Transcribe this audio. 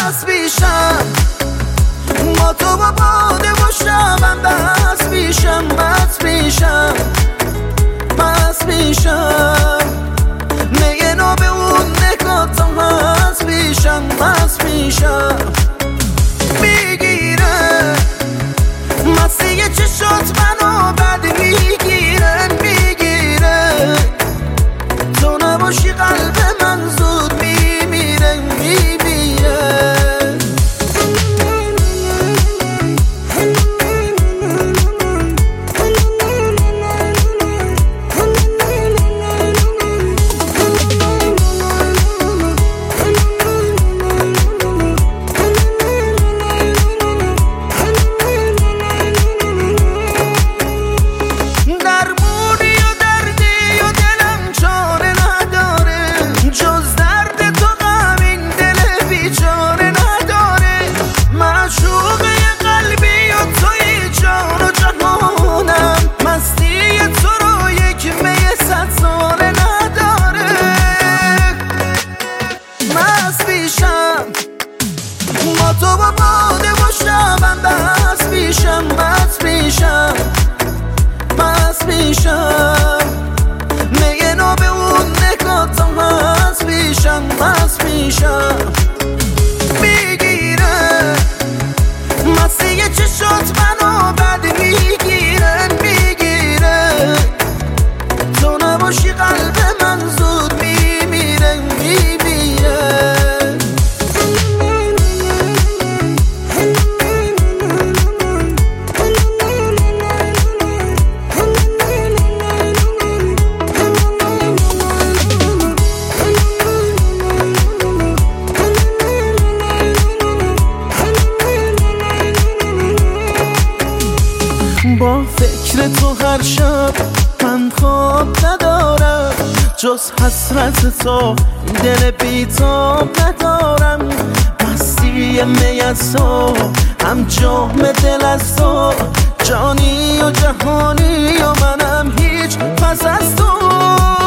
مست میشم با تو با باده و شبم بس میشم مست میشم مست میشم میگه نو به اون نگاتم مست میشم مست میشم میگیره مستی چشات منو بد میگیره میگیره تو نباشی قلب من زود میمیره میمیره با تو با باده و شبم بس میشم مست میشم مست میشم میگه نو به اون نگاتم مست میشم مست میشم میگیره مستی چشات منو بد میگیره میگیره تو نباشی قلب من زود میمیره میمیره با فکر تو هر شب من خواب ندارم جز حسرت تو دل بیتاب ندارم مستی می از تو هم جام دل از تو جانی و جهانی و منم هیچ پس از تو